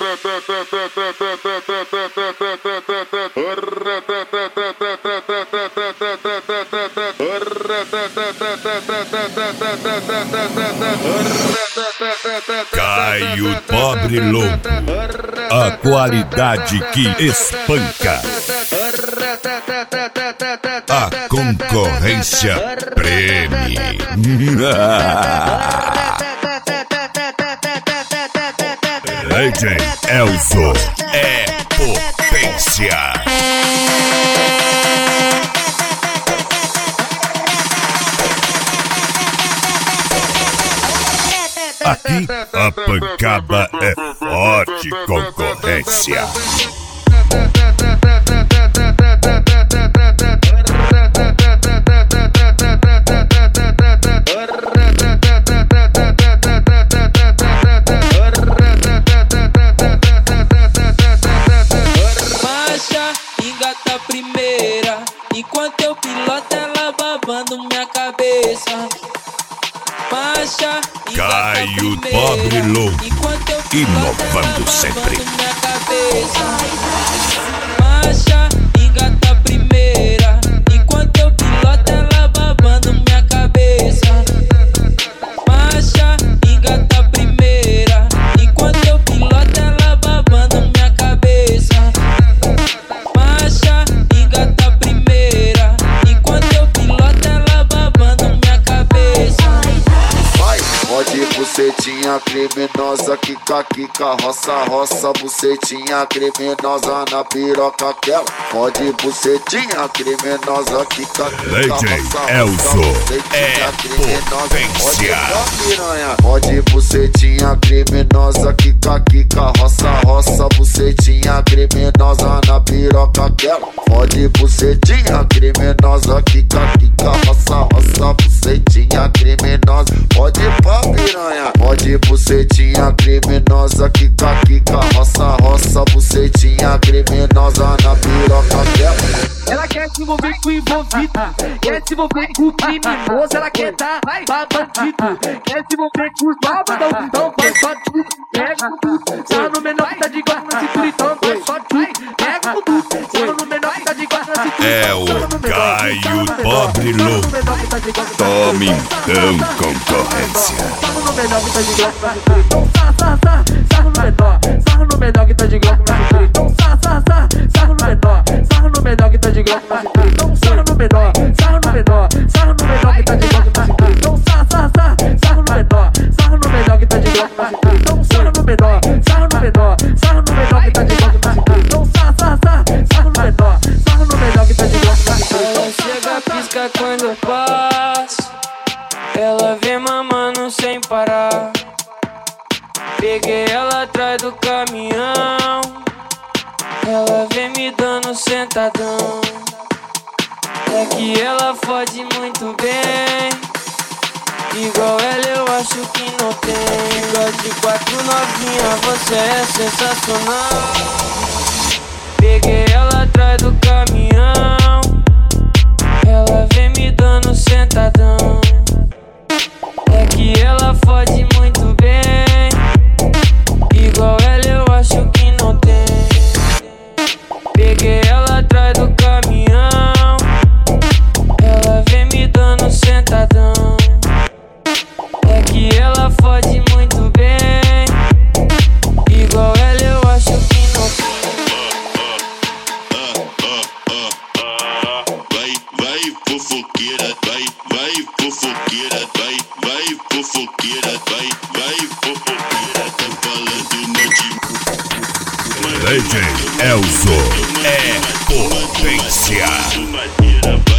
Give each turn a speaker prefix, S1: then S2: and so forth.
S1: Caio Pobre Louco, a qualidade que espanca. A concorrência preme. DJ Elzo é potência. Aqui a pancada é forte concorrência.
S2: Marcha, engata a primeira, enquanto eu piloto ela babando minha cabeça. Marcha,
S1: Caio Pobre Louco, inovando sempre.
S2: Marcha, engata a primeira, enquanto eu piloto ela babando minha cabeça. Marcha, engata a primeira, enquanto eu piloto ela babando minha cabeça. Marcha, engata a primeira, enquanto eu piloto ela babando minha cabeça.
S3: Pode bucetinha criminosa, quica, quica, roça, roça, bucetinha criminosa na piroca aquela. Pode bucetinha criminosa, quica, quica, roça,
S1: Elzo
S3: bucetinha criminosa.
S1: potência.
S3: Pode bucetinha criminosa, quica, quica, roça, roça, bucetinha criminosa na piroca aquela. Pode bucetinha criminosa, quica, quica, roça, roça, bucetinha criminosa. Pode pá piranha, pode bucetinha criminosa, quica, quica, roça, roça, bucetinha criminosa na piroca dela.
S4: Ela quer se envolver com o envolvido, quer se envolver com o criminoso, ela quer dar pra bandido, quer se envolver com os malvadão, então faz só tudo, pega tudo, só no menor que tá de guarda na cintura, então faz só tudo, pega tudo, só no menor que tá de guarda na cintura.
S1: É o Caio Pobre Louco, tome então concorrência.
S4: Sarro no menor que tá de glock na cintura, então sarro no menor, sarro no menor que tá de glock na cintura, então sarro no menor que tá de glock na cintura, então sarro no menor, sarro no menor, sarro no menor que tá de glock na cintura, então sarro no menor que tá de glock na cintura, então sarro no menor, sarro no menor, sarro no menor que tá de glock na cintura, então sarro no menor que tá de glock na cintura.
S2: Ela chega, pisca quando eu passo, ela vem mamando sem parar. Peguei ela atrás do caminhão, ela vem me dando sentadão. É que ela fode muito bem, igual ela eu acho que não tem. Igual de 4 novinha, você é sensacional. Peguei ela atrás do caminhão, ela vem me dando sentadão. É que ela fode muito bem, igual ela eu acho que não tem. Peguei ela atrás do caminhão, ela vem me dando sentadão. É que ela fode muito bem, igual ela eu acho que não tem.
S5: Vai fofoqueira, vai fofoqueira, vai fofoqueira, vai fofoqueira, tá falando
S1: DJ Elzo é potência.